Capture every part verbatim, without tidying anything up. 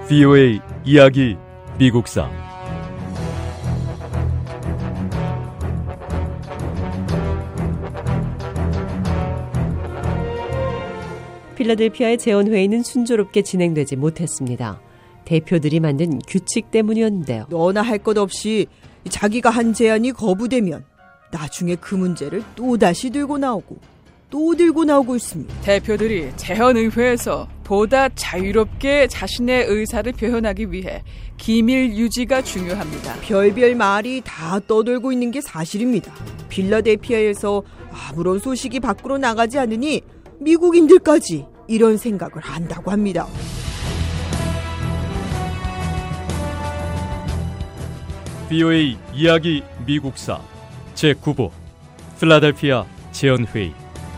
브이오에이 이야기 미국사. 필라델피아의 재헌회의는 순조롭게 진행되지 못했습니다. 대표들이 만든 규칙 때문이었는데요. 너나 할 것 없이 자기가 한 제안이 거부되면 나중에 그 문제를 또다시 들고 나오고 또 들고 나오고 있습니다. 대표들이 재헌의회에서 보다 자유롭게 자신의 의사를 표현하기 위해 기밀 유지가 중요합니다. 별별 말이 다 떠돌고 있는 게 사실입니다. 필라델피아에서 아무런 소식이 밖으로 나가지 않으니 미국인들까지 이런 생각을 한다고 합니다. 브이오에이 이야기 미국사 제구 부 필라델피아 재헌회의.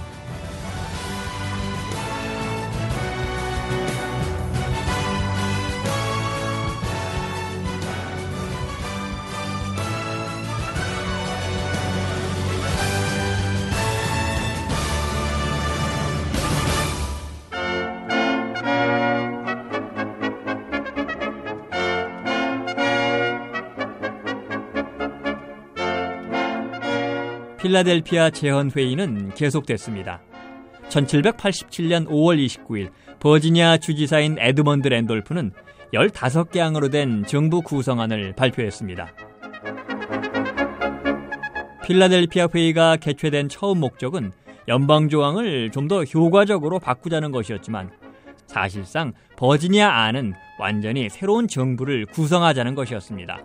필라델피아 재헌회의는 계속됐습니다. 천칠백팔십칠 년 오월 이십구일 버지니아 주지사인 에드먼드 랜돌프는 열다섯 개 항으로 된 정부 구성안을 발표했습니다. 필라델피아 회의가 개최된 처음 목적은 연방조항을 좀 더 효과적으로 바꾸자는 것이었지만 사실상 버지니아 안은 완전히 새로운 정부를 구성하자는 것이었습니다.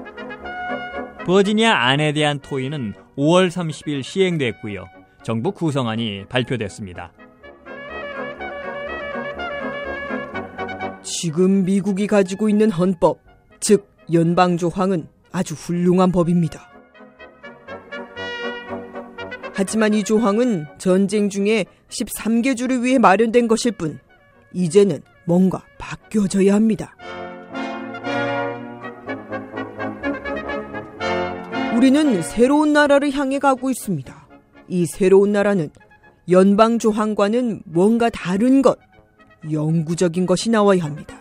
버지니아 안에 대한 토의는 오월 삼십일 시행됐고요. 정부 구성안이 발표됐습니다. 지금 미국이 가지고 있는 헌법, 즉 연방조항은 아주 훌륭한 법입니다. 하지만 이 조항은 전쟁 중에 십삼 개 주를 위해 마련된 것일 뿐 이제는 뭔가 바뀌어져야 합니다. 우리는 새로운 나라를 향해 가고 있습니다. 이 새로운 나라는 연방조항과는 뭔가 다른 것, 영구적인 것이 나와야 합니다.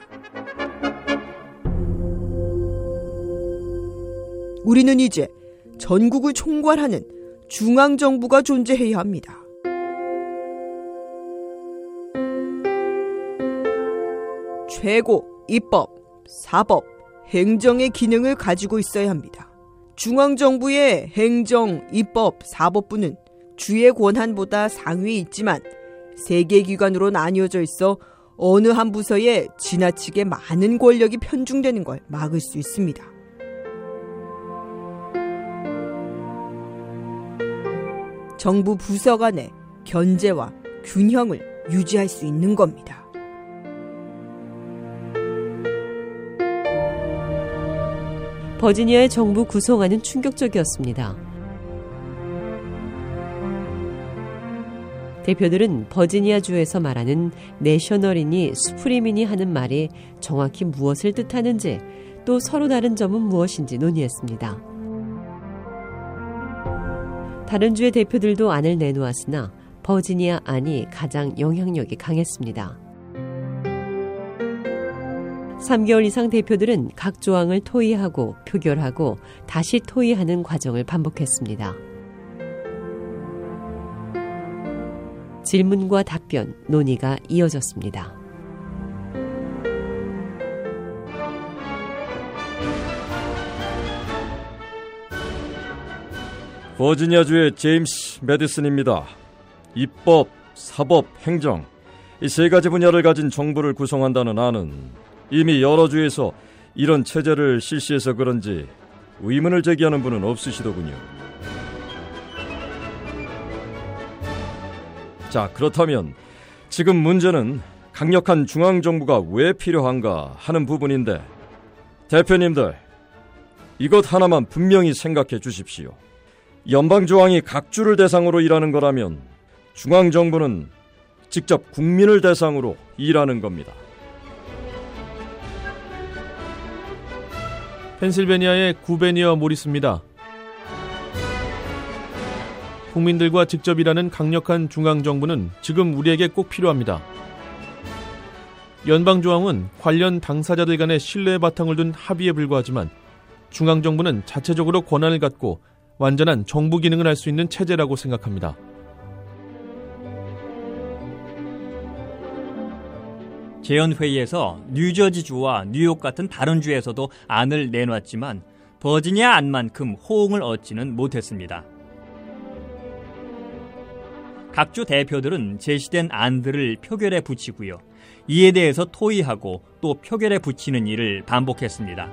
우리는 이제 전국을 총괄하는 중앙정부가 존재해야 합니다. 최고, 입법, 사법, 행정의 기능을 가지고 있어야 합니다. 중앙정부의 행정, 입법, 사법부는 주의 권한보다 상위에 있지만 세 개 기관으로 나뉘어져 있어 어느 한 부서에 지나치게 많은 권력이 편중되는 걸 막을 수 있습니다. 정부 부서 간의 견제와 균형을 유지할 수 있는 겁니다. 버지니아의 정부 구성안은 충격적이었습니다. 대표들은 버지니아주에서 말하는 내셔널이니 수프리민이 하는 말이 정확히 무엇을 뜻하는지 또 서로 다른 점은 무엇인지 논의했습니다. 다른 주의 대표들도 안을 내놓았으나 버지니아 안이 가장 영향력이 강했습니다. 삼 개월 이상 대표들은 각 조항을 토의하고 표결하고 다시 토의하는 과정을 반복했습니다. 질문과 답변, 논의가 이어졌습니다. 버지니아주의 제임스 매디슨입니다. 입법, 사법, 행정 이 세 가지 분야를 가진 정부를 구성한다는 안은 이미 여러 주에서 이런 체제를 실시해서 그런지 의문을 제기하는 분은 없으시더군요. 자, 그렇다면 지금 문제는 강력한 중앙정부가 왜 필요한가 하는 부분인데 대표님들, 이것 하나만 분명히 생각해 주십시오. 연방조항이 각 주를 대상으로 일하는 거라면 중앙정부는 직접 국민을 대상으로 일하는 겁니다. 펜실베니아의 구베니어 모리스입니다. 국민들과 직접 일하는 강력한 중앙정부는 지금 우리에게 꼭 필요합니다. 연방조항은 관련 당사자들 간의 신뢰의 바탕을 둔 합의에 불과하지만 중앙정부는 자체적으로 권한을 갖고 완전한 정부 기능을 할 수 있는 체제라고 생각합니다. 재헌회의에서 뉴저지주와 뉴욕 같은 다른 주에서도 안을 내놨지만 버지니아 안만큼 호응을 얻지는 못했습니다. 각 주 대표들은 제시된 안들을 표결에 붙이고요. 이에 대해서 토의하고 또 표결에 붙이는 일을 반복했습니다.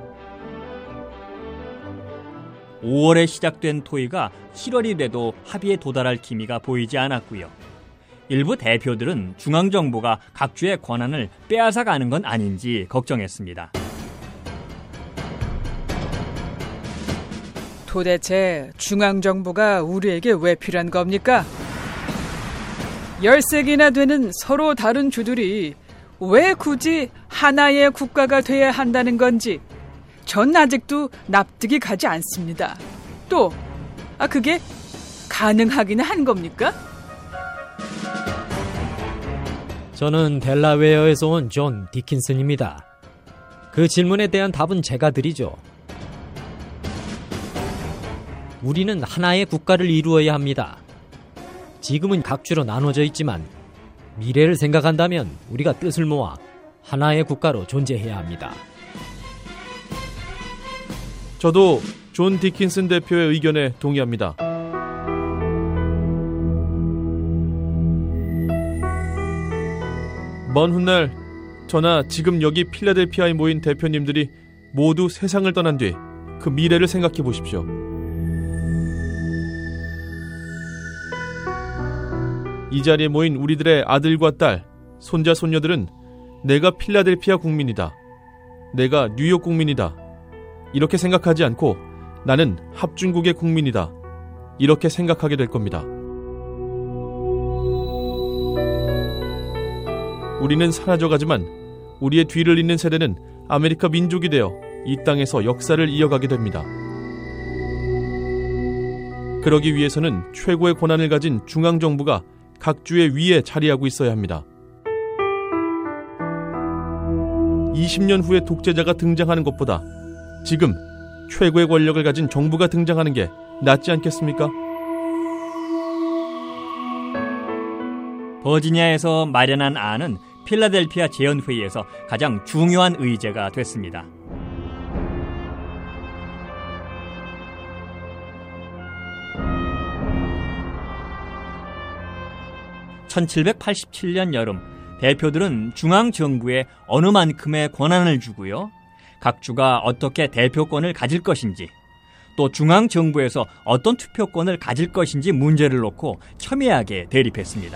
오월에 시작된 토의가 칠월이 돼도 합의에 도달할 기미가 보이지 않았고요. 일부 대표들은 중앙정부가 각 주의 권한을 빼앗아가는 건 아닌지 걱정했습니다. 도대체 중앙정부가 우리에게 왜 필요한 겁니까? 열세 개나 되는 서로 다른 주들이 왜 굳이 하나의 국가가 돼야 한다는 건지 전 아직도 납득이 가지 않습니다. 또, 아, 그게 가능하기는 한 겁니까? 저는 델라웨어에서 온 존 디킨슨입니다. 그 질문에 대한 답은 제가 드리죠. 우리는 하나의 국가를 이루어야 합니다. 지금은 각 주로 나눠져 있지만 미래를 생각한다면 우리가 뜻을 모아 하나의 국가로 존재해야 합니다. 저도 존 디킨슨 대표의 의견에 동의합니다. 먼 훗날 저나 지금 여기 필라델피아에 모인 대표님들이 모두 세상을 떠난 뒤 그 미래를 생각해 보십시오. 이 자리에 모인 우리들의 아들과 딸, 손자, 손녀들은 내가 필라델피아 국민이다. 내가 뉴욕 국민이다. 이렇게 생각하지 않고 나는 합중국의 국민이다. 이렇게 생각하게 될 겁니다. 우리는 사라져가지만 우리의 뒤를 잇는 세대는 아메리카 민족이 되어 이 땅에서 역사를 이어가게 됩니다. 그러기 위해서는 최고의 권한을 가진 중앙정부가 각 주의 위에 자리하고 있어야 합니다. 이십 년 후에 독재자가 등장하는 것보다 지금 최고의 권력을 가진 정부가 등장하는 게 낫지 않겠습니까? 버지니아에서 마련한 안은 필라델피아 재헌회의에서 가장 중요한 의제가 됐습니다. 천칠백팔십칠 년 여름, 대표들은 중앙정부에 어느 만큼의 권한을 주고요. 각 주가 어떻게 대표권을 가질 것인지, 또 중앙정부에서 어떤 투표권을 가질 것인지 문제를 놓고 첨예하게 대립했습니다.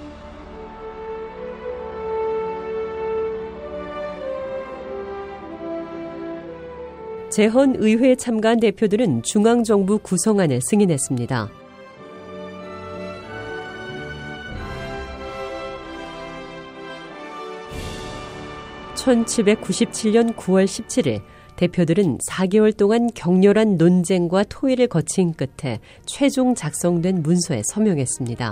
재헌의회에 참가한 대표들은 중앙정부 구성안을 승인했습니다. 천칠백구십칠 년 구월 십칠일 대표들은 사 개월 동안 격렬한 논쟁과 토의를 거친 끝에 최종 작성된 문서에 서명했습니다.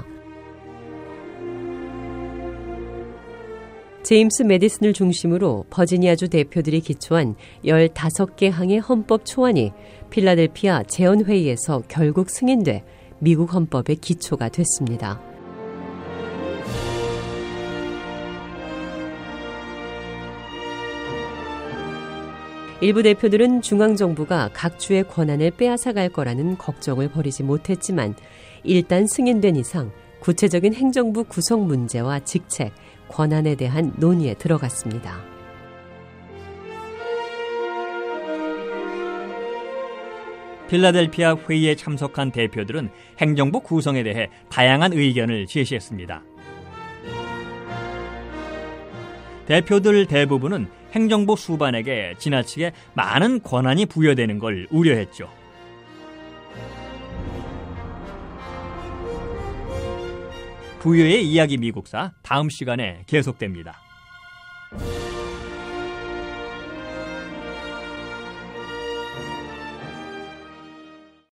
제임스 매디슨을 중심으로 버지니아주 대표들이 기초한 열다섯 개 항의 헌법 초안이 필라델피아 재헌회의에서 결국 승인돼 미국 헌법의 기초가 됐습니다. 일부 대표들은 중앙정부가 각 주의 권한을 빼앗아갈 거라는 걱정을 버리지 못했지만 일단 승인된 이상 구체적인 행정부 구성 문제와 직책, 권한에 대한 논의에 들어갔습니다. 필라델피아 회의에 참석한 대표들은 행정부 구성에 대해 다양한 의견을 제시했습니다. 대표들 대부분은 행정부 수반에게 지나치게 많은 권한이 부여되는 걸 우려했죠. 부유의 이야기 미국사 다음 시간에 계속됩니다.